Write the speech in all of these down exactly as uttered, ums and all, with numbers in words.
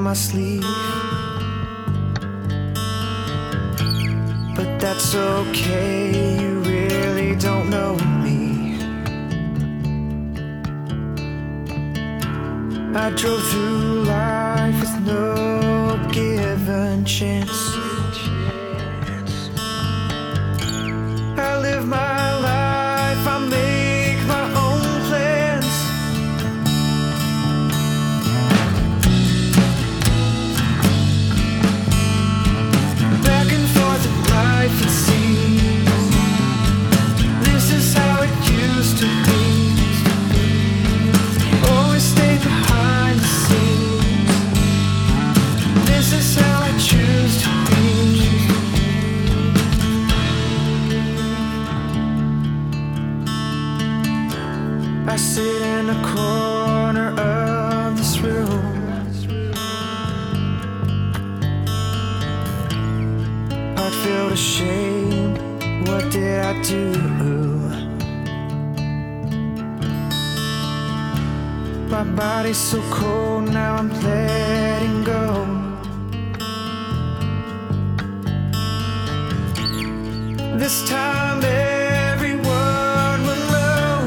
my sleeve, but that's okay, you really don't know me. I drove through life with no given chance. I live my life, I make my own plans. Back and forth in life it seems, this is how it used to be. Always stay behind the scenes, this is how I choose to be. I sit in a corner of this room, heart filled with shame, what did I do? My body's so cold, now I'm letting go. This time everyone will know.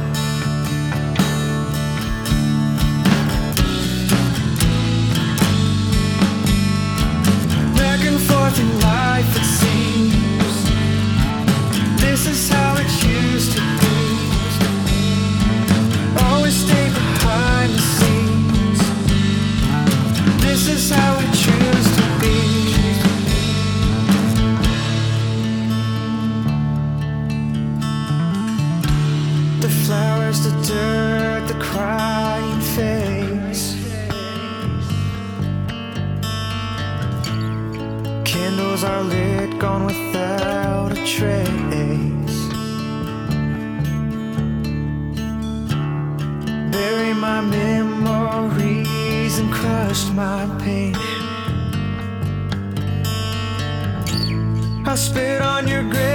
Back and forth in life it seems, this is how it used to be. Always stay behind the scenes, this is how I choose to be. The flowers, the dirt, the crying face, candles are lit, gone without a trace. Bury my memories and crushed my pain. I'll spit on your grave.